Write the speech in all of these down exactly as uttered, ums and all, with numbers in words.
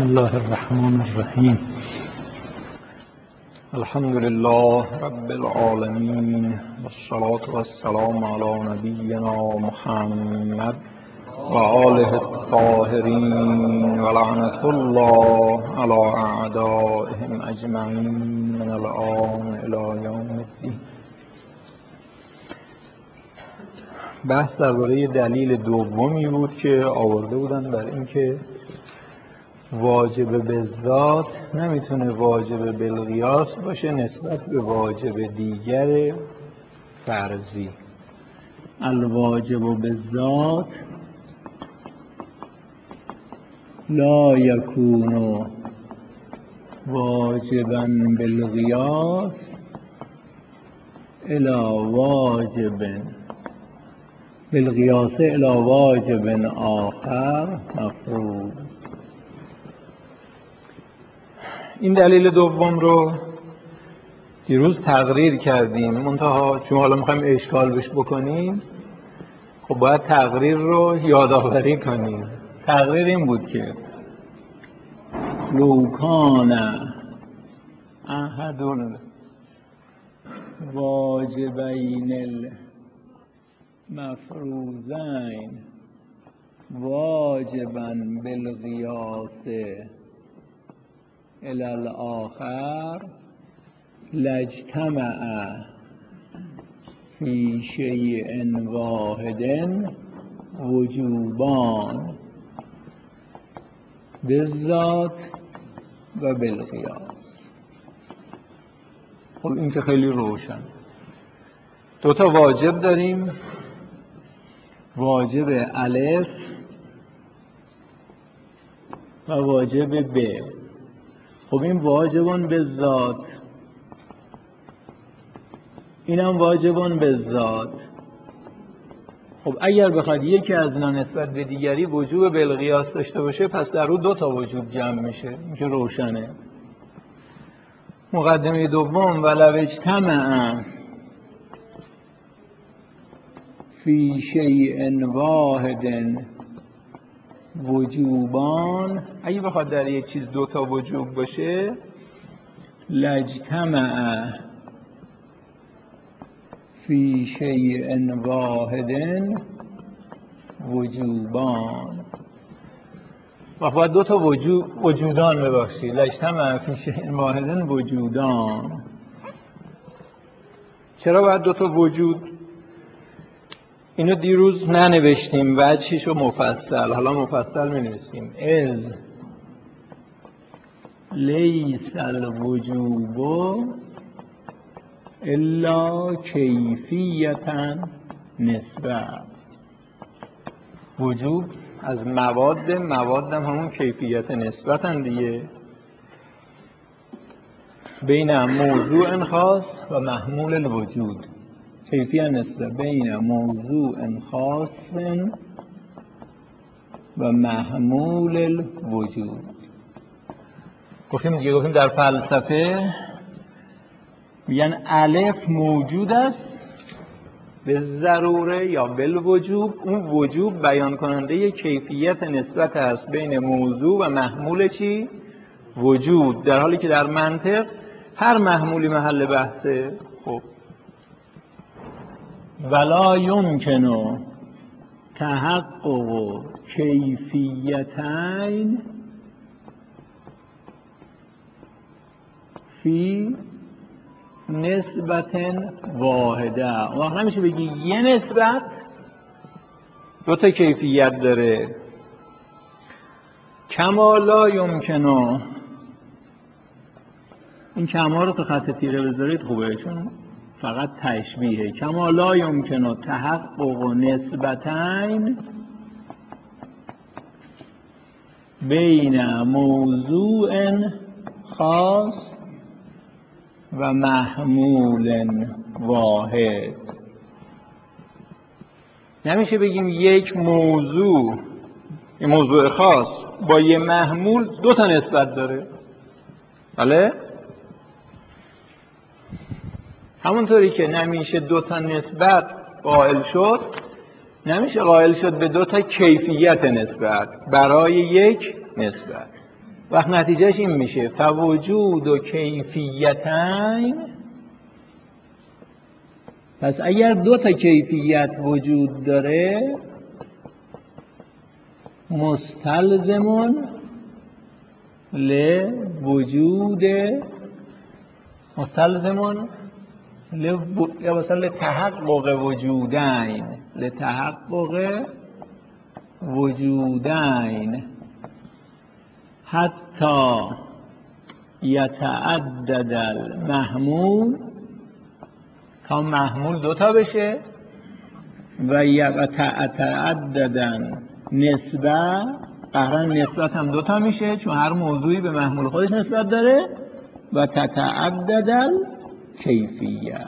بسم الله الرحمن الرحیم. الحمد لله رب العالمین والصلاة والسلام علی نبینا محمد و آله الطاهرین و لعنة الله علی اعدائهم اجمعین من الآن الی یوم الدین. بحث درباره دلیل دومی بود که آورده بودن بر اینکه واجب بالذات نمیتونه واجب بالقیاس باشه نسبت به واجب دیگر فرضی. الواجب بالذات لا یکون واجبا بالقیاس الی واجب بالقیاس الی واجب آخر مفروض. این دلیل دوم رو دیروز تقریر کردیم، منتها چون حالا میخوایم اشکال بش بکنیم خب باید تقریر رو یادآوری کنیم. تقریر این بود که لو کان احد الواجبین المفروضین واجبا بالقیاس الی الاخر لاجتمع فی شیء واحد وجوبان بالذات و بالقیاس. خب این که خیلی روشن. دو تا واجب داریم، واجب الف و واجب ب. خب این واجبون بالذات، اینم واجبون بالذات. خب اگر بخواد یکی از اینا نسبت به دیگری وجوب بالقیاس داشته باشه پس در او دو تا وجوب جمع میشه. این که روشنه. مقدمه دوم ولو اجتمع فی شیء واحد وجوبان، اگه بخواد در یک چیز دو تا وجوب باشه لاجتمع فی شیء واحد وجوبان. و باید دو تا وجود وجودان ببخشید لاجتمع فی شیء واحد وجودان. چرا باید دو تا وجود؟ اینو دیروز ننوشتیم وجهش رو مفصل، حالا مفصل می‌نویسیم. از لیس الوجوب الا کیفیتا نسبه. وجوب از مواد، مواد هم همون کیفیت نسبتن دیگه، بین موضوع خاص و محمول الوجود. کیفیت نسبه بین موضوع خاص و محمول الوجود. گفتیم دیگه، گفتیم در فلسفه میگن الف موجود است به ضروره یا بالوجوب. اون وجوب بیان کننده کیفیت نسبت است بین موضوع و محمول چی؟ وجود. در حالی که در منطق هر محمولی محل بحثه. خب ولا یمکن تحقق کیفیتین فی نسبت واحده. وقت نمیشه بگی یه نسبت دو تا کیفیت داره. کما لا یمکن، این کما رو تو خط تیره بذارید خوبه چون فقط تشبیهه. کما لا یمکن تحقق نسبتین بین موضوع خاص و محمول واحد. نمیشه بگیم یک موضوع، یه موضوع خاص با یه محمول دو تا نسبت داره. بله؟ همونطوری که نمیشه دو تا نسبت قائل شد، نمیشه قائل شد به دو تا کیفیت نسبت برای یک نسبت. وقت نتیجهش این میشه فوجود و کیفیتین. پس اگر دو تا کیفیت وجود داره مستلزمون لوجود مستلزمون لو... یا مثلا لتحقق وجودین لتحقق وجودین حتی یتعدد المحمول، تا محمول دوتا بشه و یتعددن نسبت، قهرن نسبت هم دوتا میشه چون هر موضوعی به محمول خودش نسبت داره، و تتعدد کیفیت.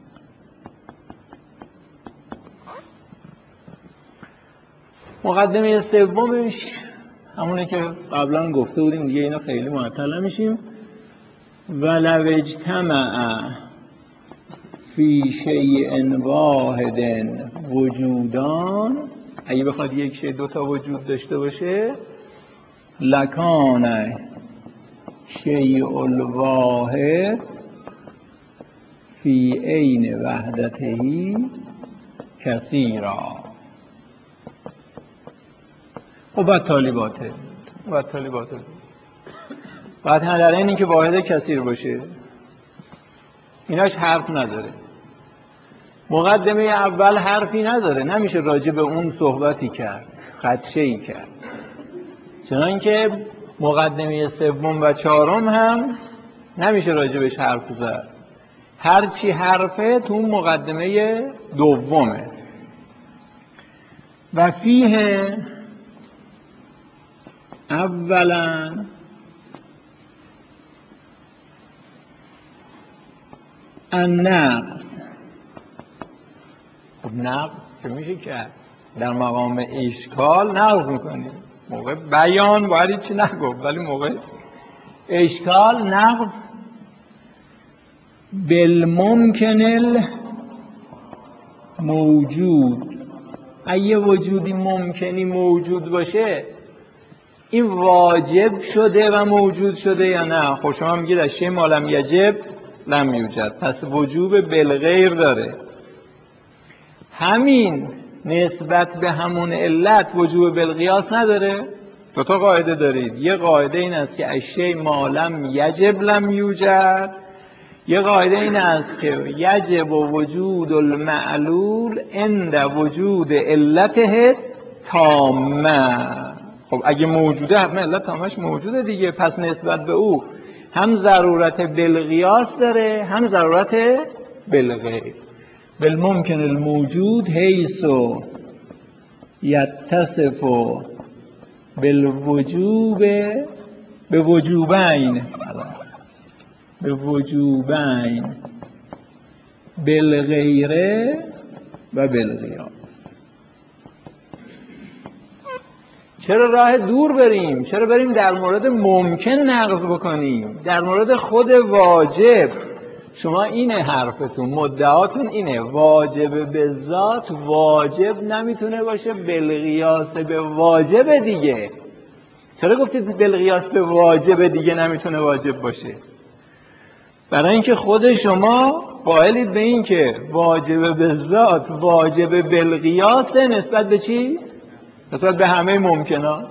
مقدمه سومش همونه که قبلا گفته بودیم دیگه، اینا خیلی معطل نمیشیم. ولو اجتمع فی شیء واحد وجودان، اگه بخواد یک شی دوتا وجود داشته باشه لکان شیء الواحد فی عین وحدته کثیرا. و بعد طالباته بعد طالباته بعد در این که واحد کثیر باشه، ایناش حرف نداره. مقدمه اول حرفی نداره، نمیشه راجع به اون صحبتی کرد، خدشه‌ای کرد. چنانکه مقدمه سوم و چهارم هم نمیشه راجع بهش حرف زد. هر چی حرفه تو مقدمه دومه. و فیه اولا النقص. خب نقص که میشه کرد در مقام اشکال نقص میکنیم، موقع بیان باید هیچی نگفت، ولی موقع اشکال نقص بالممکن موجود. اگه وجودی ممکنی موجود باشه این واجب شده و موجود شده یا نه؟ خب شما میگید اشیاء ما لم یجب لم یوجد، پس وجوب بالغیر داره. همین نسبت به همون علت وجوب بالقیاس نداره. دو تا قاعده دارید، یه قاعده این است که اشیاء ما لم یجب لم یوجد، یه قاعده این است که یجب وجود المعلول عند وجود علته تامه. خب اگه موجوده حتما علت تامش موجوده دیگه، پس نسبت به او هم ضرورت بالقیاس داره هم ضرورت بالغیر. بالممکن الموجود حیث یتصف بالوجوب به وجوبین به وجوبین بالغیره و بالقیاس. چرا راه دور بریم؟ چرا بریم در مورد ممکن نقض بکنیم؟ در مورد خود واجب شما اینه حرفتون، مدعاتون اینه واجب به ذات واجب نمیتونه باشه بالقیاس به واجب دیگه. چرا گفتید بالقیاس به واجب دیگه نمیتونه واجب باشه؟ برای اینکه خود شما قائلید به این که واجب به ذات واجب بالقیاس نسبت به چی؟ نسبت به همه ممکنات.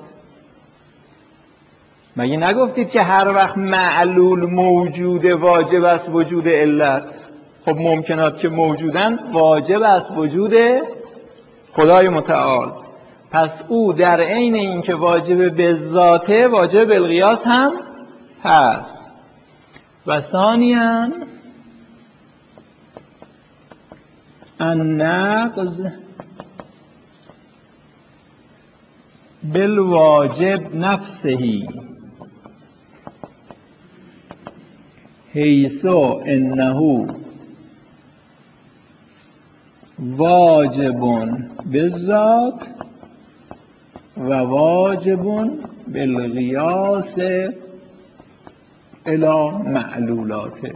مگه نگفتید که هر وقت معلول موجود واجب است وجود علت؟ خب ممکنات که موجودن واجب است وجود خدای متعال. پس او در عین این که واجب به ذاته واجب بالقیاس هم هست. و ثانیاً النقض بالواجب نفسه حیث انه واجب بالذات و واجب بالقیاس الی معلولاته.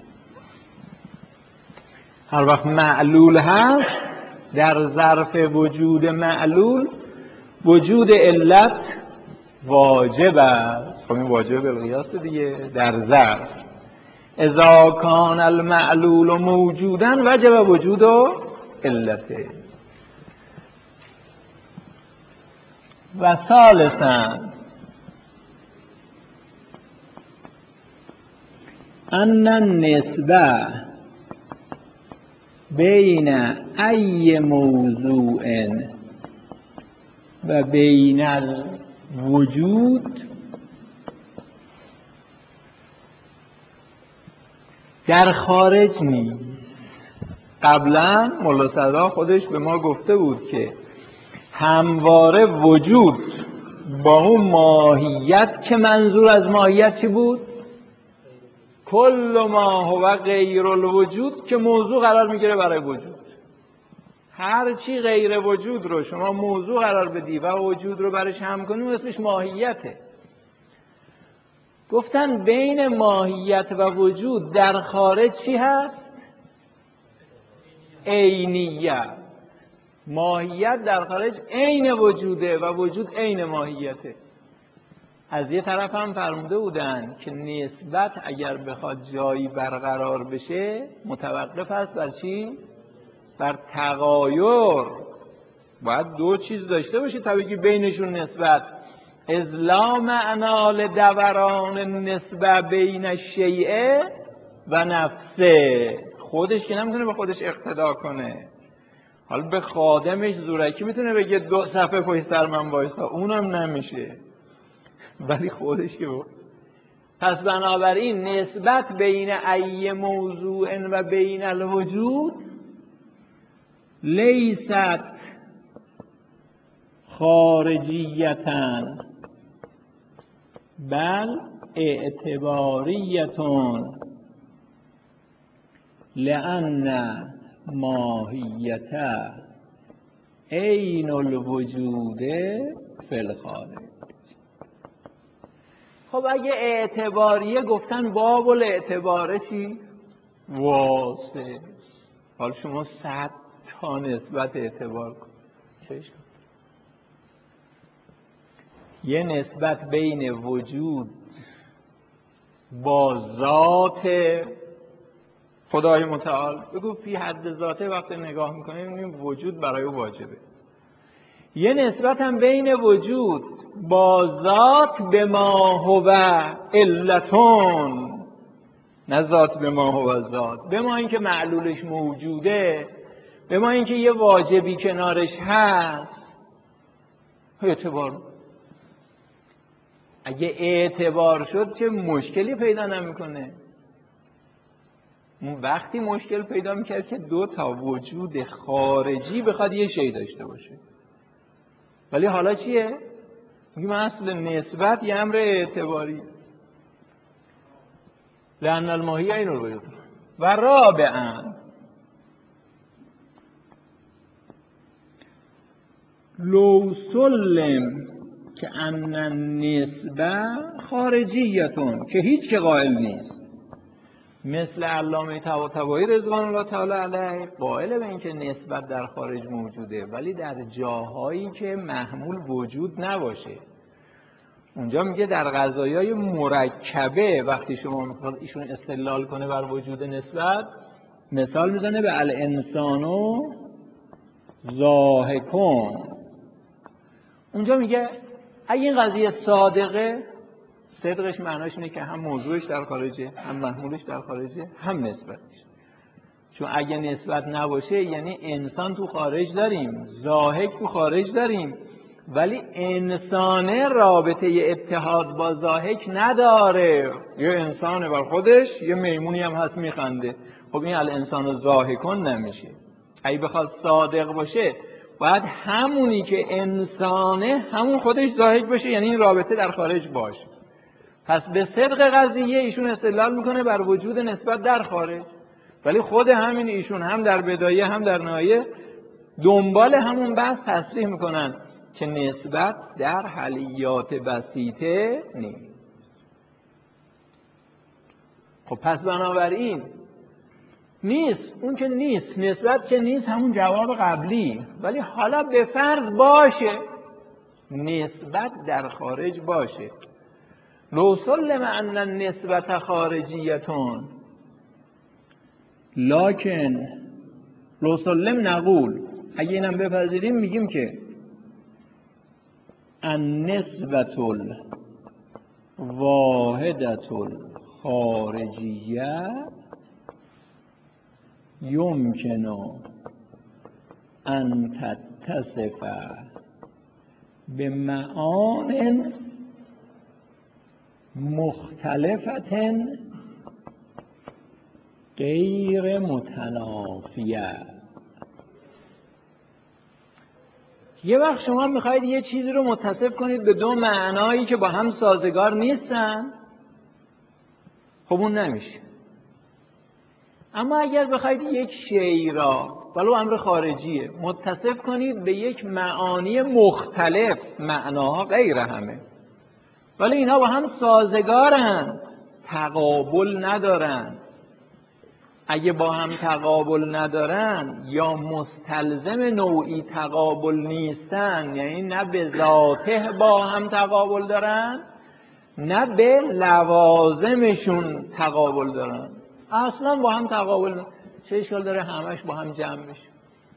هر وقت معلول هست در ظرف وجود معلول وجود علت واجب است. خب این واجب بالقیاس دیگه در ظرف. اذا کان المعلول موجودا وجب وجود علته. و ثالثاً ان النسبه بین ای موضوع و بین الوجود در خارج نیست. قبلا ملا صدرا خودش به ما گفته بود که همواره وجود با اون ماهیت که منظور از ماهیت چی بود؟ کل ما هو غیر الوجود که موضوع قرار میگیره برای وجود. هر چی غیر وجود رو شما موضوع قرار بدی و وجود رو برش هم کنی اسمش ماهیته. گفتن بین ماهیت و وجود در خارج چی هست؟ عینیت. ماهیت در خارج عین وجوده و وجود عین ماهیته. از یه طرف هم فرموده بودن که نسبت اگر بخواد جایی برقرار بشه متوقف است بر چی؟ بر تغایر. باید دو چیز داشته باشه تا بگی بینشون نسبت. اذ لا معنا لدوران نسبه بین الشیء و نفسه. خودش که نمیتونه به خودش اقتدا کنه. حالا به خادمش زورکی میتونه بگه دو صفحه پشت سر من وایسا، اونم نمیشه، ولی خودش که بود. پس بنابراین نسبت بین ای موضوع و بین الوجود لیست خارجیتن بل اعتباریتون لأن ماهیت عین الوجود فی الخارج. خب اگه اعتباریه گفتن باب الاعتباره چی؟ واسه. حالا شما صد تا نسبت اعتبار کن. چش کن. یه نسبت بین وجود با ذات خدای متعال بگو فی حد ذاته. وقتی نگاه میکنیم میبینیم وجود برای او واجبه. یه نسبت هم بین وجود با ذات به ما هو علتون، نه ذات به ما هو ذات، به ما اینکه معلولش موجوده، به ما اینکه یه واجبی کنارش هست اعتبار. اگه اعتبار شد چه مشکلی پیدا نمیکنه. اون وقتی مشکل پیدا میکرد که دو تا وجود خارجی بخواد یه شی داشته باشه. ولی حالا چیه؟ میگیم اصل نسبت یه امر اعتباری. لأن الماهی عین الوجود. و رابعاً لو سلم که ان النسبه خارجیتون که هیچ که قائل نیست، مثل علامه طباطبایی رضوان الله تعالی علیه قائل به این که نسبت در خارج موجوده، ولی در جاهایی که محمول وجود نباشه. اونجا میگه در قضایای مرکبه وقتی شما میخواد ایشون استدلال کنه بر وجود نسبت، مثال میزنه به الانسانو ضاحکون. اونجا میگه اگه این قضیه صادقه، صدقش معناش اینه که هم موضوعش در خارجه، هم محمولش در خارجه، هم نسبتش. چون اگه نسبت نباشه یعنی انسان تو خارج داریم، ضاحک تو خارج داریم، ولی انسانه رابطه اتحاد با ضاحک نداره. یه انسانه بر خودش، یه میمونی هم هست میخنده. خب این الانسان ضاحکون نمیشه. اگه بخواد صادق باشه باید همونی که انسانه همون خودش ضاحک باشه، یعنی این رابطه در خارج باشه. پس به صدق قضیه ایشون استدلال میکنه بر وجود نسبت در خارج، ولی خود همین ایشون هم در بدایه هم در نهایه دنبال همون بحث تصریح میکنن که نسبت در حلیات بسیطه نیست. خب پس بنابراین نیست، اون که نیست، نسبت که نیست، همون جواب قبلی. ولی حالا به فرض باشه نسبت در خارج باشه. لو سلم ان النسبت خارجیتون لکن لو سلم نقول، اگه اینم بپذیریم میگیم که النسبت الواحدة الخارجیه یمکن ان تتصف بمعان مختلفة غیر متنافیه. یه وقت شما میخواید یه چیزی رو متصف کنید به دو معنایی که با هم سازگار نیستن، خب اون نمیشه. اما اگر بخواید یک شیء را ولو امر خارجیه متصف کنید به یک معانی مختلف، معناها غیر همه، ولی اینا با هم سازگارند، تقابل ندارند. اگه با هم تقابل ندارن یا مستلزم نوعی تقابل نیستن، یعنی نه به ذاته با هم تقابل دارن نه به لوازمشون تقابل دارن، اصلا با هم تقابل ندارن، چه اشکال داره همش با هم جمع بشه؟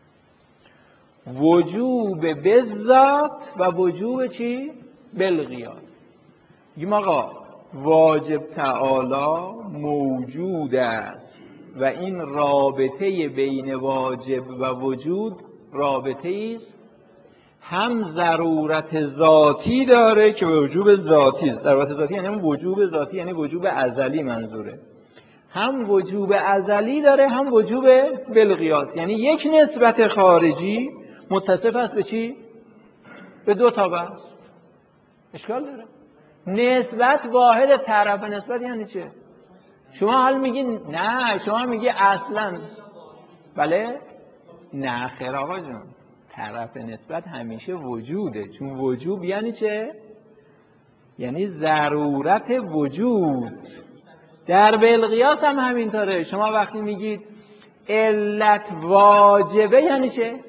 وجوب بالذات و وجوب چی؟ بالقیاس. میگیم آقا واجب تعالی موجود است و این رابطه بین واجب و وجود رابطه است هم ضرورت ذاتی داره که وجوب ذاتی است. ضرورت ذاتی یعنی وجوب ذاتی، یعنی وجوب ازلی منظوره. هم وجوب ازلی داره هم وجوب بالقیاس، یعنی یک نسبت خارجی متصف است به چی؟ به دو تا بس. اشکال داره؟ نسبت واحد طرف نسبت یعنی چه؟ شما حال میگین نه، شما میگی اصلا بله؟ نه خیر آقا جون، طرف نسبت همیشه وجوده، چون وجوب یعنی چه؟ یعنی ضرورت وجود. در بالقیاس هم همینطوره. شما وقتی میگید علت واجبه یعنی چه؟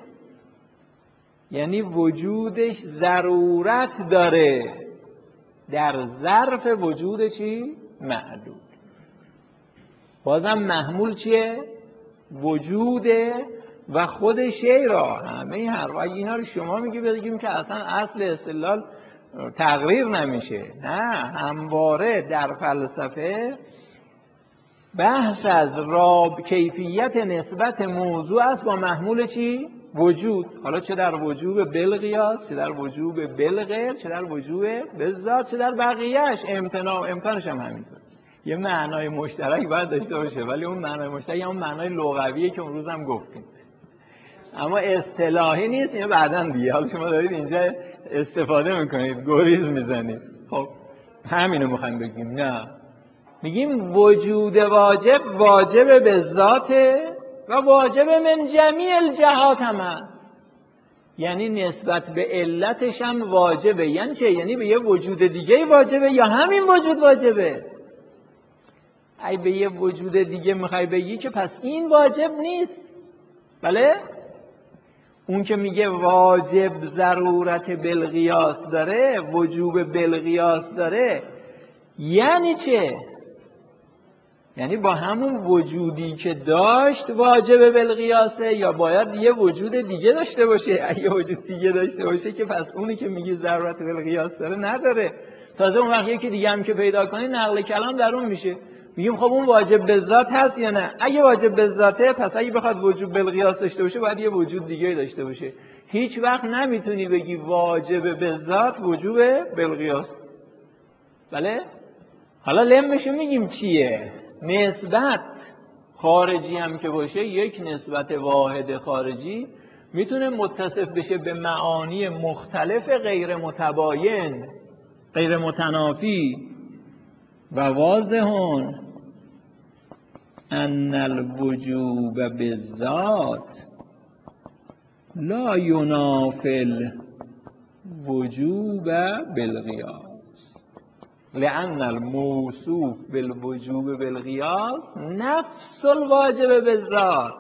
یعنی وجودش ضرورت داره در ظرف وجود چی؟ معلول. بازم محمول چیه؟ وجوده و خود شی را. همه این حرفا اینا رو شما میگی بگیم که اصلا اصل استدلال تغییر نمیشه. نه، همواره در فلسفه بحث از راب کیفیت نسبت موضوع است با محمول چی؟ وجود. حالا چه در وجوب بالقیاس، چه در وجوب بالغیر، چه در وجوب بالذات، چه در بقیهش امتناع امکانش هم همینطور. یه معنای مشترک باید داشته باشه، ولی اون معنای مشترک اون معنای لغویه که اون روز هم گفتیم، اما اصطلاحی نیست. اینو بعداً دیگه حالا شما دارید اینجا استفاده میکنید، گریز میزنید. خب همینو میخوایم بگیم. نه، میگیم وجود واجب واجب به ذاته و واجب من جمیع الجهات هم هست، یعنی نسبت به علتش هم واجبه. یعنی چه؟ یعنی به یه وجود دیگه واجبه یا همین وجود واجبه؟ ای به یه وجود دیگه میخوای بگی که پس این واجب نیست. بله؟ اون که میگه واجب ضرورت بالقیاس داره، وجوب بالقیاس داره، یعنی چه؟ یعنی با همون وجودی که داشت واجب بالقیاسه یا باید یه وجود دیگه داشته باشه؟ اگه وجود دیگه داشته باشه که پس اونی که میگه ضرورت بالقیاس داره نداره. تازه اون وقت یکی دیگه هم که پیدا کنی نقل کلام در اون میشه. میگیم خب اون واجب بالذات هست یا نه؟ اگه واجب بالذاته پس اگه بخواد وجوب بالقیاس داشته باشه باید یه وجود دیگه داشته باشه. هیچ وقت نمیتونی بگی واجب بالذات وجوب بالقیاس. بله؟ حالا لمشو میگیم چیه؟ نسبت خارجی هم که باشه، یک نسبت واحد خارجی میتونه متصف بشه به معانی مختلف غیر متباین، غیر متنافی. و واضحون ان الوجوب بالذات لا ینافی الوجوب بالقیاس لأن الموصوف بالوجوب بالقیاس نفس الواجب بالذات.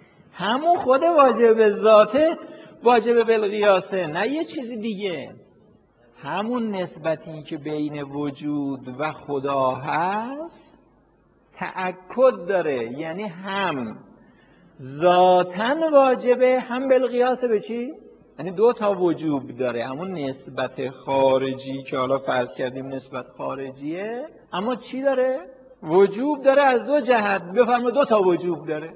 همون خود واجب بالذاته واجب بالقیاسه، نه یه چیزی دیگه. همون نسبتی که بین وجود و خدا هست تأکد داره، یعنی هم ذاتاً واجبه هم بالقیاس به چی؟ یعنی دو تا وجوب داره. همون نسبت خارجی که حالا فرض کردیم نسبت خارجیه، اما چی داره؟ وجوب داره از دو جهت. بفرما دو تا وجوب داره.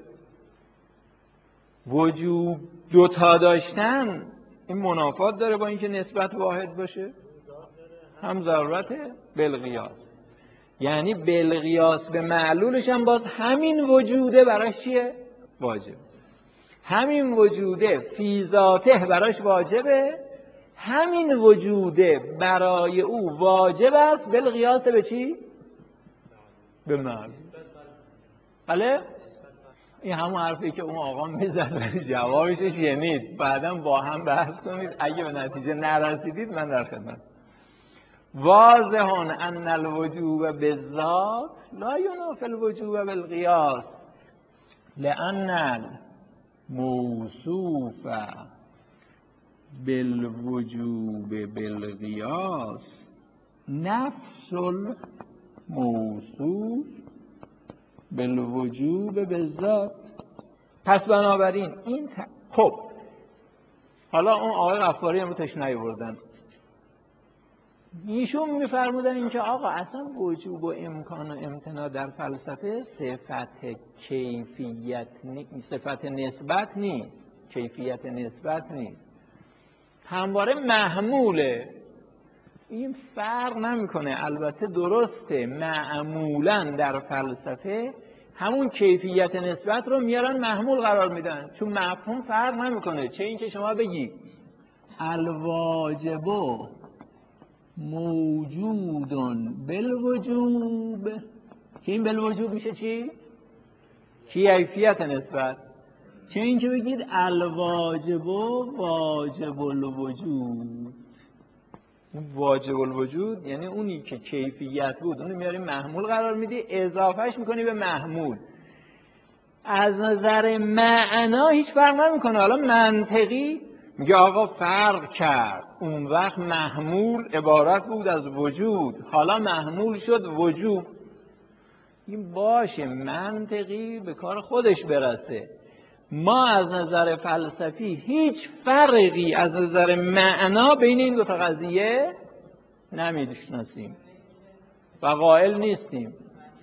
وجوب دو تا داشتن این منافات داره با اینکه نسبت واحد باشه؟ هم ضرورته بالقیاس، یعنی بالقیاس به معلولش هم باز همین وجوده براش چیه؟ واجب. همین وجوده فی ذاته براش واجبه، همین وجوده برای او واجب است بالقیاس به چی؟ به معلول. بله؟ این همون حرفی که اون آقا میزد ولی جوابش شنید. بعداً با هم بحث کنید، اگه به نتیجه نرسیدید من در خدمت. واضحون ان الوجوب بالذات لا ینافی الوجوب بالقیاس لأن الموصوف بالوجوب بالقیاس نفس الموصوف بالوجوب بالذات. پس بنابراین این ت... خب حالا اون آقای غفاری هم رو تشنه بردن، ایشون میفرمودن این که آقا اصلا وجوب و امکان و امتناع در فلسفه صفت کیفیت نیست، صفت نسبت نیست، کیفیت نسبت نیست، همواره محموله. این فرق نمیکنه. البته درسته معمولا در فلسفه همون کیفیت نسبت رو میارن محمول قرار میدن، چون مفهوم فرق نمیکنه. چه این که شما بگی الواجب موجودون بالوجوب، که این بالوجوب میشه چی؟ کیفیت نسبت. چه این که بگید الواجب واجب الوجود، واجب الوجود یعنی اونی که کیفیت بود اونو میاری محمول قرار میدی، اضافهش میکنی به محمول. از نظر معنا هیچ فرق نمیکنه. حالا منطقی میگه آقا فرق کرد، اون وقت محمول عبارت بود از وجود، حالا محمول شد وجود. این باشه، منطقی به کار خودش برسه. ما از نظر فلسفی هیچ فرقی از نظر معنا بین این دو تا قضیه نمیشناسیم و قائل نیستیم.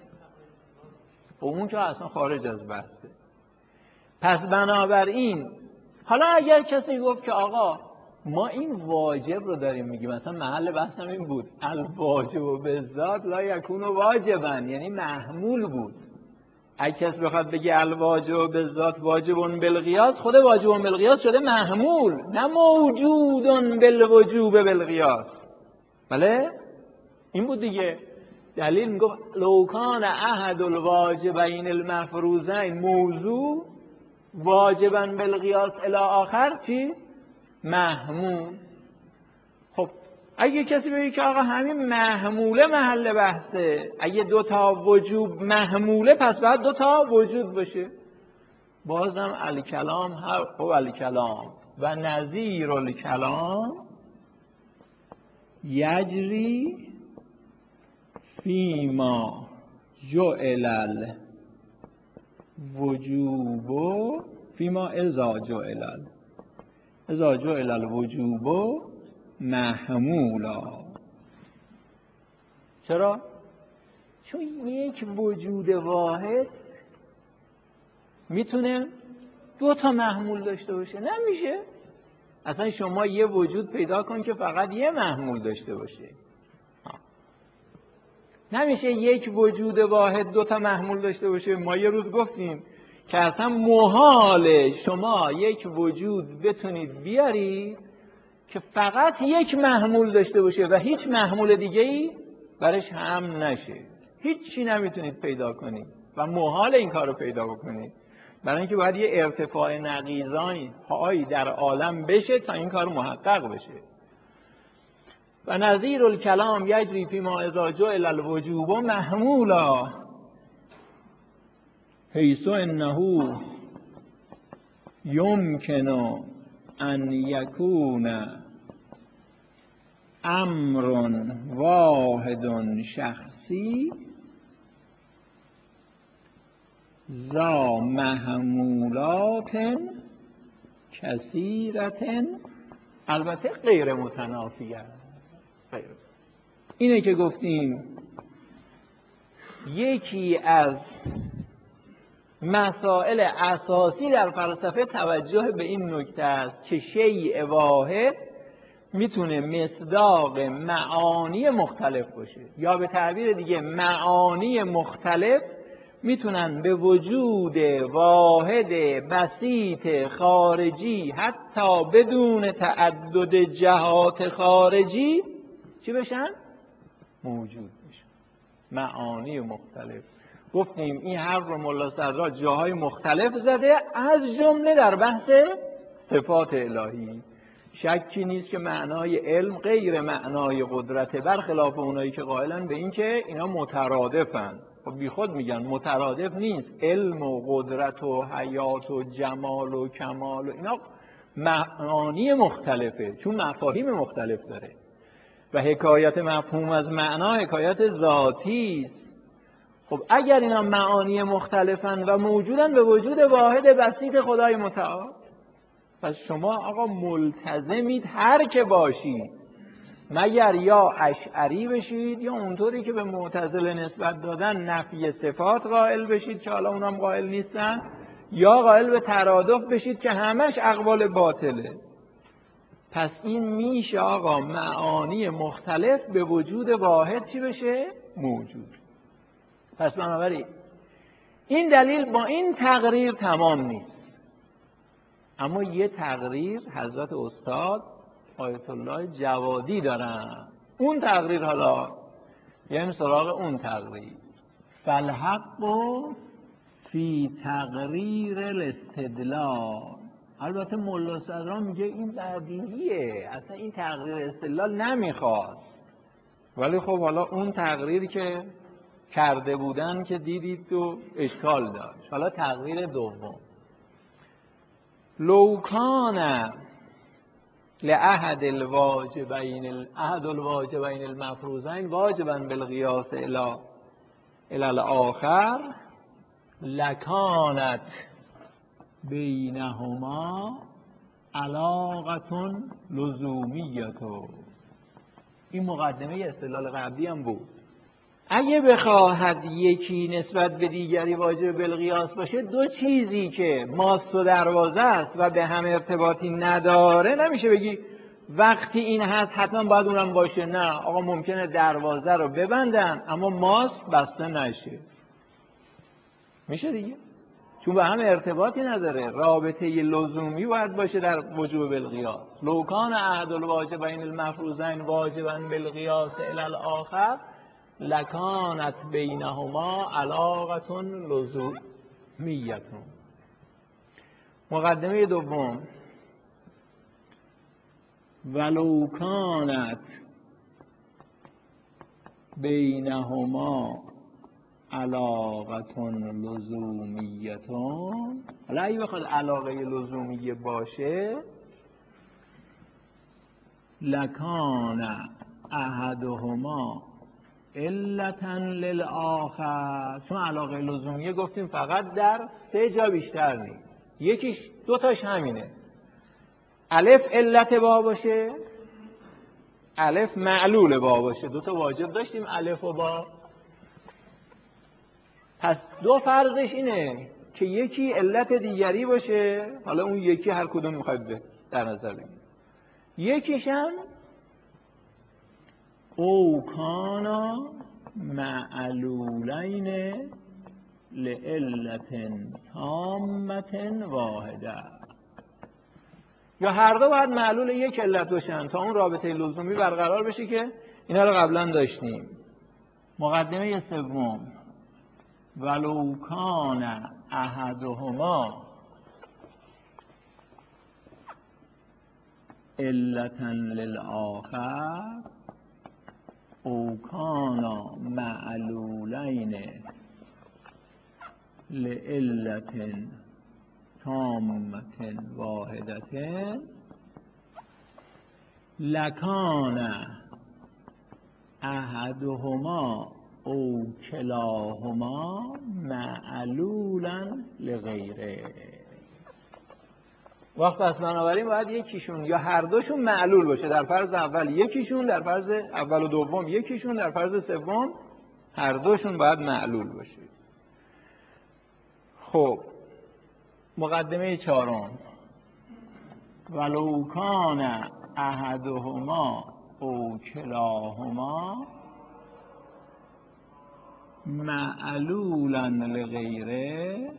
اون که اصلا خارج از بحثه. پس بنابراین حالا اگر کسی گفت که آقا ما این واجب رو داریم میگیم، مثلا محل بحثم این بود الواجب و بالذات لا یکون واجبا، یعنی محمول بود. اگه کسی بخواد بگه الواجب و بالذات واجبون بالقیاس، خود واجبون بالقیاس شده محمول، نه موجودون بالوجوب بالقیاس. بله؟ این بود دیگه. دلیل میگفت لو کان احد الواجبین المفروضین موضوع واجبا بالقیاس الی آخر چی؟ محمول. خب اگه کسی بگه که آقا همین محموله محل بحثه، اگه دو تا وجوب محموله پس باید دو تا وجود باشه، بازم الکلام هو الکلام و نظیر الکلام یجری فیما جعل الوجوب فیما اذا جعل اذا جعل الوجوب محمولا. چرا؟ چون یک وجود واحد میتونه دو تا محمول داشته باشه؟ نمیشه. اصلا شما یه وجود پیدا کن که فقط یه محمول داشته باشه. نمیشه یک وجود واحد دو تا محمول داشته باشه. ما یه روز گفتیم که اصلا محاله شما یک وجود بتونید بیارید که فقط یک محمول داشته باشه و هیچ محمول دیگه‌ای برش هم نشه. هیچی نمیتونید پیدا کنید و محال این کار رو پیدا بکنید، برای اینکه باید یه ارتفاع نقیضانی هایی در عالم بشه تا این کار محقق بشه. و نظیر الکلام یجری فیما اذا جعل الوجوب محمولا حیث انه یمکن ان یکون امر واحد شخصی ذا محمولات کثیرت، البته غیر متنافیه. غیر. اینه که گفتیم یکی از مسائل اساسی در فلسفه توجه به این نکته است که شیء واحد میتونه مصداق معانی مختلف باشه، یا به تعبیر دیگه معانی مختلف میتونن به وجود واحد بسیط خارجی حتی بدون تعدد جهات خارجی چی بشن؟ موجود بشن. معانی مختلف. گفتیم این حرف رو ملا صدرا جاهای مختلف زده، از جمله در بحث صفات الهی. شکی نیست که معنای علم غیر معنای قدرته، برخلاف اونایی که قائلن به این که اینا مترادفن. خب بی خود میگن مترادف نیست. علم و قدرت و حیات و جمال و کمال و اینا معانی مختلفه، چون مفاهیم مختلف داره و حکایت مفهوم از معنا حکایت ذاتی است. خب اگر اینا معانی مختلفن و موجودن به وجود واحد بسیط خدای متعال، پس شما آقا ملتزمید هر که باشید، مگر یا اشعری بشید یا اونطوری که به معتزله نسبت دادن نفی صفات قائل بشید که حالا اونم قائل نیستن، یا قائل به ترادف بشید که همش اقوال باطله. پس این میشه آقا معانی مختلف به وجود واحد چی بشه؟ موجود. پس بنابراین این دلیل با این تقریر تمام نیست، اما یه تقریر حضرت استاد آیت الله جوادی دارن. اون تقریر حالا یعنی سراغ اون تقریر. فالحق فی تقریر الاستدلال. البته ملا صدرا میگه این بدیهیه، اصلا این تقریر استدلال نمیخواست، ولی خب حالا اون تقریری که کرده بودن که دیدید و اشکال داشت. حالا تقریر دوم، لو کان لأحد الواجبین احد الواجبین المفروضین واجبا بالقیاس الی الی الاخر لکانت بینهما علاقه لزومیه. این مقدمه استدلال قبلی هم بود. اگه بخواهد یکی نسبت به دیگری واجب بالقیاس باشه، دو چیزی که ماست و دروازه است و به هم ارتباطی نداره، نمیشه بگی وقتی این هست حتما باید اونم باشه. نه آقا، ممکنه دروازه رو ببندن اما ماست بسته نشه، میشه دیگه، چون به هم ارتباطی نداره. رابطه لزومی باید باشه در وجوب بالقیاس. لو کان احد الواجبین المفروضین واجبا بالقیاس الی الاخر لکانت بینهما علاقه لزومیه. مقدمه دوم، ولو کانت بینهما علاقه لزومیه. حالا اگه بخواد علاقه لزومیه باشه، لکان احدهما علتا للآخر. چون علاقه لزومیه گفتیم فقط در سه جا بیشتر نیست، یکیش دو تاش همینه. الف علت با باشه، الف معلول با باشه. دو تا واجب داشتیم، الف و با. پس دو فرضش اینه که یکی علت دیگری باشه، حالا اون یکی هر کدوم میخواید به در نظر بگیرید. یکیش هم او کانا معلولین لعلت تامت واحده. یا هر دو باید معلول یک علت باشن تا اون رابطه لزومی برقرار بشه که اینا رو قبلا داشتیم. مقدمه سوم، ولو کان احدهما علتا للآخر او کان معلولین لعلت تامت واحدة لکان احدهما او کلاهما معلولا لغیره. وقت پس بنابراین باید یکیشون یا هر دوشون معلول باشه. در فرض اول یکیشون، در فرض اول و دوم یکیشون، در فرض سوم هر دوشون باید معلول باشه. خب مقدمه چهارم، ولو کان احدهما او کلاهما معلولا لغیره.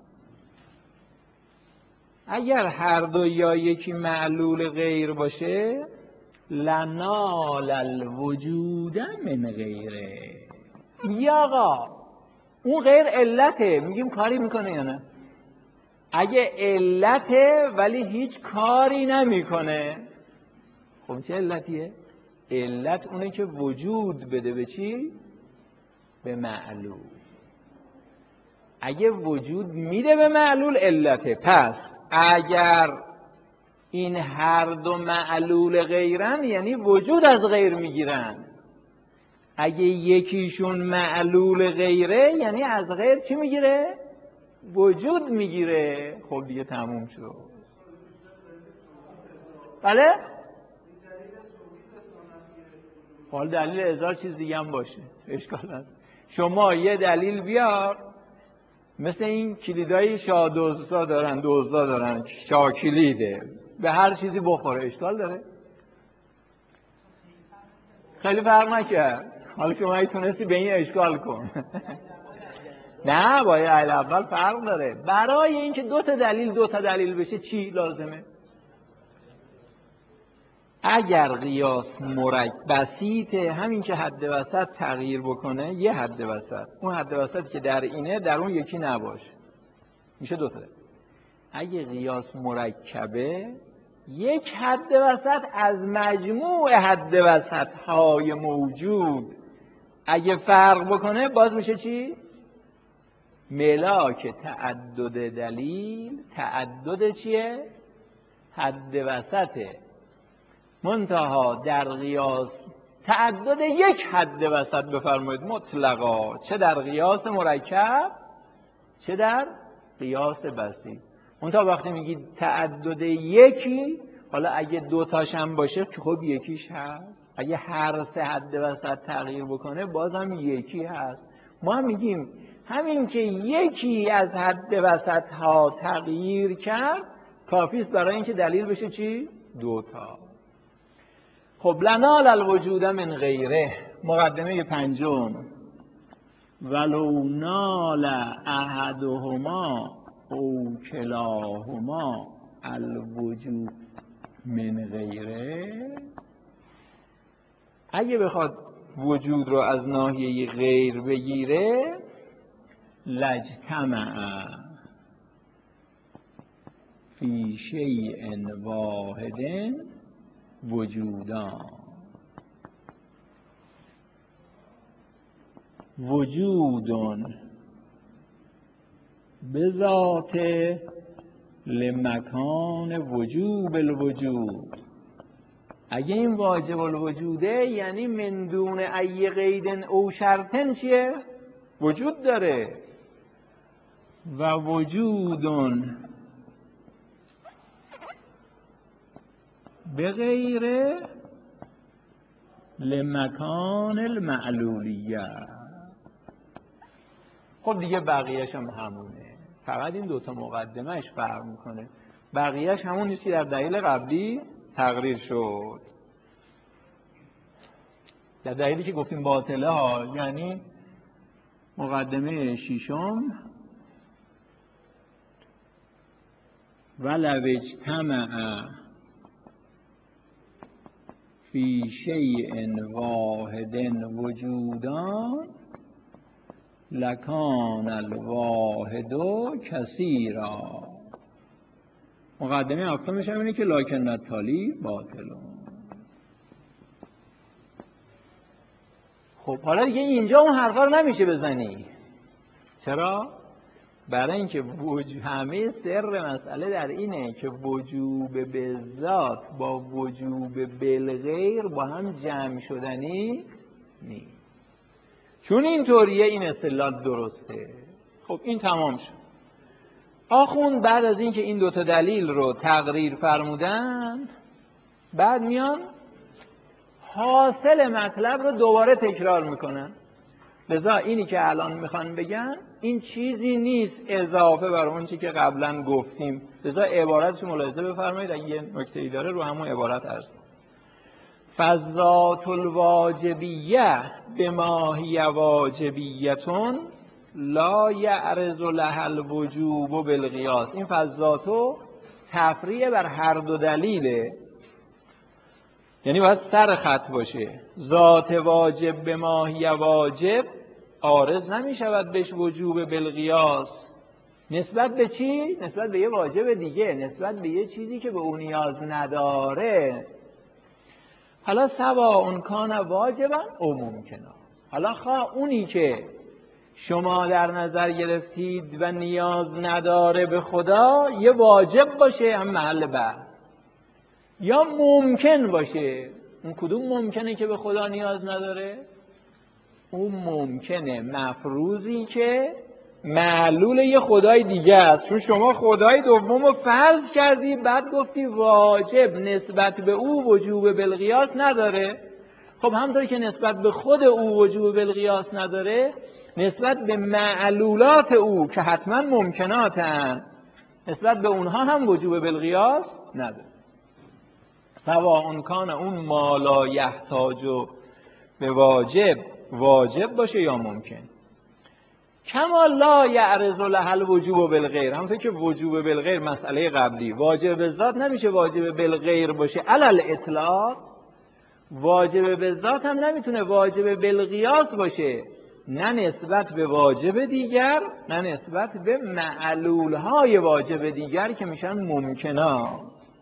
اگر هر دو یا یکی معلول غیر باشه، لنال الوجود من غیره. یا آقا اون غیر علته، میگیم کاری میکنه یا نه؟ اگه علته ولی هیچ کاری نمیکنه، خب چه علتیه؟ علت اونه که وجود بده به چی؟ به معلول. اگه وجود میده به معلول علته. پس اگر این هر دو معلول غیرن یعنی وجود از غیر میگیرن. اگه یکیشون معلول غیره یعنی از غیر چی میگیره؟ وجود میگیره. خب دیگه تموم شد. بله؟ حال دلیل هزار چیز دیگه هم باشه، اشکال نداره. شما یه دلیل بیار، مثل این کلیدای شاه دزدا دارن، دزدا دارن، شاه کلیده، به هر چیزی بخوره، اشکال داره؟ خیلی فرق نکرد. حالا شما ای تونستی به این اشکال کن. نه، باید اول فرق داره. برای اینکه دو تا دلیل دو تا دلیل بشه چی لازمه؟ اگر قیاس مرکب بسیطه، همین که حد وسط تغییر بکنه، یه حد وسط، اون حد وسط که در اینه در اون یکی نباشه، میشه دو تا. اگه قیاس مرکبه، یک حد وسط از مجموع حد وسط های موجود اگه فرق بکنه باز میشه چی؟ ملاک تعدد دلیل. تعدد چیه؟ حد وسطه. منتها در قیاس تعدد یک حد وسط بفرمایید مطلقا، چه در قیاس مرکب چه در قیاس بسیط. منتها وقتی میگید تعدد یکی، حالا اگه دو تاش هم باشه که خب یکیش هست، اگه هر سه حد وسط تغییر بکنه باز هم یکی هست. ما هم میگیم همین که یکی از حد وسط ها تغییر کرد کافی است برای اینکه دلیل بشه چی؟ دوتا. خب لنال الوجود من غیره. مقدمه پنجم، ولو نال احدهما او کلاهما الوجود من غیره. اگه بخواد وجود رو از ناحیه غیر بگیره، لجتمع فی شیء واحد وجودان. وجود بذات لمکان وجوب الوجود. اگه این واجب الوجوده یعنی من دون ای قید او شرطن چیه؟ وجود داره. و وجود بغیر لمکان المعلولیه. خب دیگه بقیهش هم همونه، فقط این دوتا مقدمهش فرق میکنه. بقیهش همون نیست که در دلیل قبلی تقریر شد. در دلیلی که گفتیم باطله ها، یعنی مقدمه ششم، ولو اجتمع فی شیء واحد وجودان لکان الواحد کثیرا. مقدمه هفتمش هم اینه که لکن التالی باطلون. خب حالا دیگه اینجا اون حرفا رو نمیشه بزنی. چرا؟ برای اینکه وجود، همه سر مسئله در اینه که وجوب بالذات با وجوب بالغیر با هم جمع شدنی نیست. چون اینطوریه این استدلال درسته. خب این تمام شد. آخوند بعد از اینکه این دوتا دلیل رو تقریر فرمودن، بعد میان حاصل مطلب رو دوباره تکرار میکنن. لذا اینی که الان میخوان بگن این چیزی نیست اضافه بر اون چی که قبلا گفتیم. لذا عبارتش ملاحظه بفرمایید، اگه یه نکته‌ای داره رو همون عبارت عرض کنم. فالذات الواجبیه بما هی واجبیتون لا یعرض لها الوجوب بالقیاس. این فالذاتو تفریع بر هر دو دلیله، یعنی باید سر خط باشه. ذات واجب به ماهی واجب عارض نمی شود بهش وجوب بالقیاس. نسبت به چی؟ نسبت به یه واجب دیگه، نسبت به یه چیزی که به اون نیاز نداره. حالا سواء کان واجبا او ممکنا. حالا خواه اونی که شما در نظر گرفتید و نیاز نداره به خدا یه واجب باشه، هم محل بحث، یا ممکن باشه. اون کدوم ممکنه که به خدا نیاز نداره؟ اون ممکنه مفروضی که معلول یه خدای دیگه است. چون شما خدای دوم رو فرض کردی، بعد گفتی واجب نسبت به او وجوب بالقیاس نداره. خب همونطوری که نسبت به خود او وجوب بالقیاس نداره، نسبت به معلولات او که حتما ممکناتن، نسبت به اونها هم وجوب بالقیاس نداره. سواء کان اون ما لا یحتاج به واجب واجب باشه یا ممکن. کما لا یعرض لها الوجوب بالغیر. همونطور که وجوب بالغیر مسئله قبلی، واجب به ذات نمیشه واجب بالغیر باشه علل اطلاق، واجب به ذات هم نمیتونه واجب بالقیاس باشه، نه نسبت به واجب دیگر، نه نسبت به معلولهای واجب دیگر که میشن ممکنات.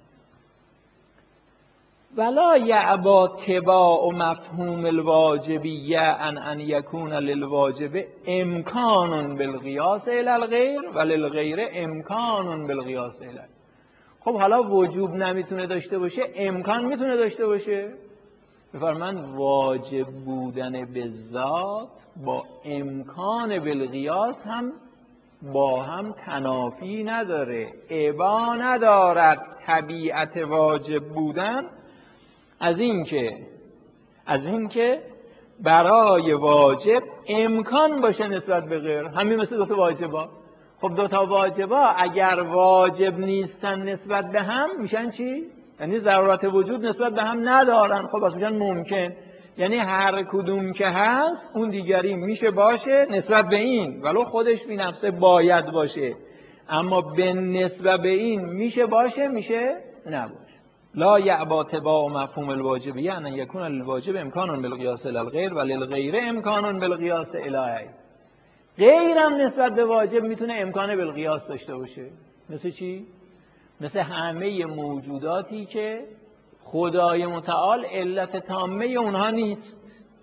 ولا یعبا تباع مفهوم الواجبیه ان ان یکون للواجب امکان بالقیاس الی الغیر و للغیر امکان بالقیاس الی. خب حالا وجوب نمیتونه داشته باشه، امکان میتونه داشته باشه. بفرمایند واجب بودن به ذات با امکان بالقیاس هم با هم تنافی نداره، ابا ندارد. طبیعت واجب بودن از این که از این که برای واجب امکان باشه نسبت به غیر. همین مثل دو تا واجبا. خب دو تا واجبا اگر واجب نیستن نسبت به هم میشن چی؟ یعنی ضرورت وجود نسبت به هم ندارن. خب پس میشن ممکن. یعنی هر کدوم که هست اون دیگری میشه باشه نسبت به این، ولو خودش بی نفسه باید باشه، اما به نسبت به این میشه باشه، میشه نباشه. لا یعبا تباع مفهوم الواجبیه ان یکون للواجب امکان بالقیاس الی الغیر و للغیر امکان بالقیاس الی. غیرم نسبت به واجب میتونه امکان بالقیاس داشته باشه. مثل چی؟ مثل همه موجوداتی که خدای متعال علت تامه اونها نیست.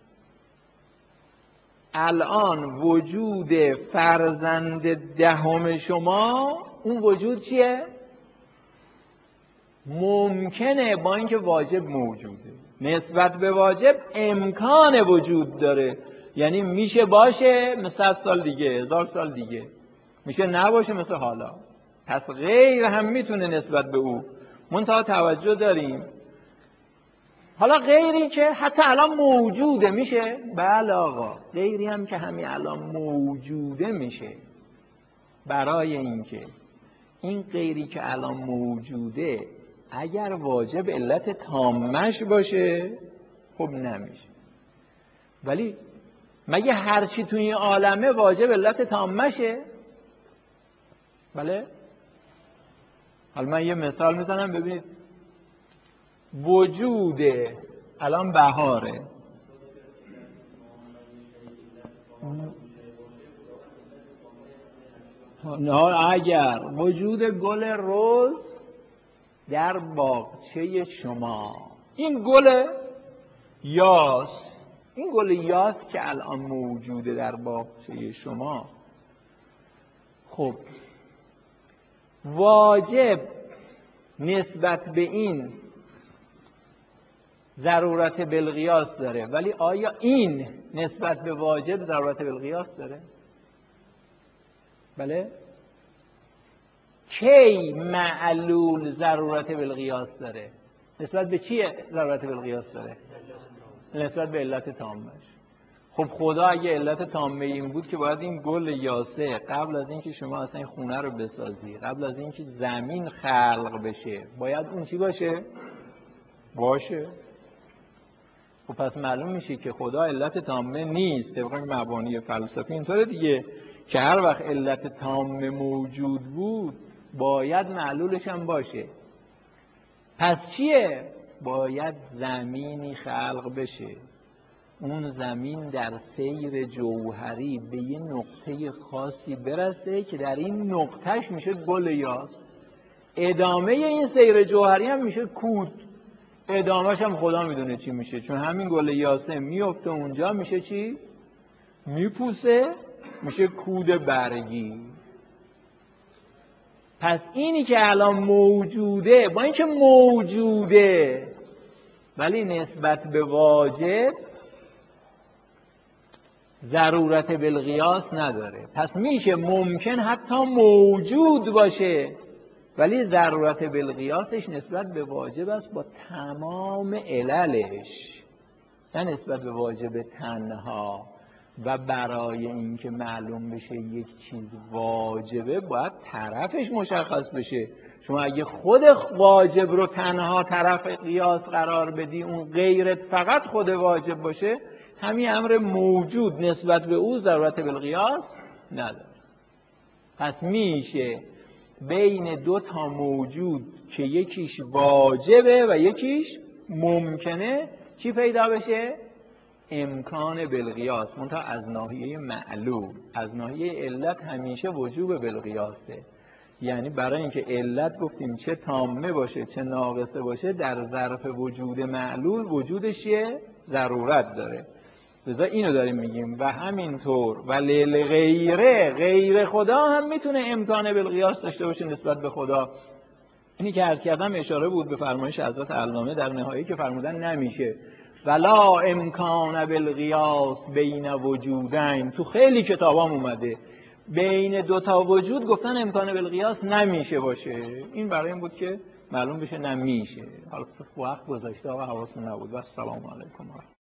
الان وجود فرزند دهم شما، اون وجود چیه؟ ممکنه، با اینکه واجب موجوده. نسبت به واجب امکان وجود داره، یعنی میشه باشه مثل صد سال دیگه، هزار سال دیگه، میشه نباشه مثل حالا. پس غیر هم میتونه نسبت به او. منتها توجه داریم حالا غیری که حتی الان موجوده میشه؟ بله آقا، غیری هم که همین الان موجوده میشه. برای اینکه این غیری که الان موجوده اگر واجب علت تامش باشه خب نمیشه. ولی مگه هرچی توی این عالمه واجب علت تامشه؟ بله؟ حالا من یه مثال میزنم ببینید. وجود الان بهاره، نه اگر وجود گل رز در باغچه شما، این گل یاس، این گل یاس که الان موجوده در باغچه شما، خب واجب نسبت به این ضرورت بالقیاس داره، ولی آیا این نسبت به واجب ضرورت بالقیاس داره؟ بله؟ کی معلول ضرورت بالقیاس داره؟ نسبت به چیه ضرورت بالقیاس داره؟ نسبت به علت تامش. خب خدا اگه علت تامه این بود که باید این گل یاسه قبل از اینکه شما اصلا این خونه رو بسازی، قبل از اینکه زمین خلق بشه، باید اون چی باشه؟ باشه. خب پس معلوم میشه که خدا علت تامه نیست. طبق مبانی فلسفی اینطوره دیگه که هر وقت علت تامه موجود بود باید معلولش هم باشه. پس چیه؟ باید زمینی خلق بشه، اون زمین در سیر جوهری به یه نقطه خاصی برسه که در این نقطهش میشه گل یاس. ادامه این سیر جوهری هم میشه کود. ادامهش هم خدا میدونه چی میشه، چون همین گل یاسه میفته اونجا میشه چی؟ میپوسه، میشه کود برگی. پس اینی که الان موجوده، با اینکه موجوده ولی نسبت به واجب ضرورت بالقیاس نداره. پس میشه ممکن حتی موجود باشه ولی ضرورت بالقیاسش نسبت به واجب است با تمام عللش، نه نسبت به واجب تنها. و برای اینکه معلوم بشه یک چیز واجبه باید طرفش مشخص بشه. شما اگه خود واجب رو تنها طرف قیاس قرار بدی، اون غیرت فقط خود واجب باشه، همین امر موجود نسبت به او ضرورت بالقیاس نداره. پس میشه بین دو تا موجود که یکیش واجبه و یکیش ممکنه چی پیدا بشه؟ امکان بالقیاس، منتها از ناحیه معلول. از ناحیه علت همیشه وجوب بالقیاسه. یعنی برای اینکه علت گفتیم چه تامه باشه چه ناقصه باشه، در ظرف وجود معلول وجودش یه ضرورت داره. لذا اینو داریم میگیم. و همینطور و لیل غیره، غیر خدا هم میتونه امکان بالقیاس داشته باشه نسبت به خدا. اینی که عرض کردم اشاره بود به فرمایش حضرت علامه در نهایی که فرمودن نمیشه ولا امکان بالقیاس بین وجودین. تو خیلی کتابام اومده بین دو تا وجود گفتن امکان بالقیاس نمیشه باشه. این برای این بود که معلوم بشه نمیشه. حالا وقت گذاشته و حواستون نبود. و السلام علیکم.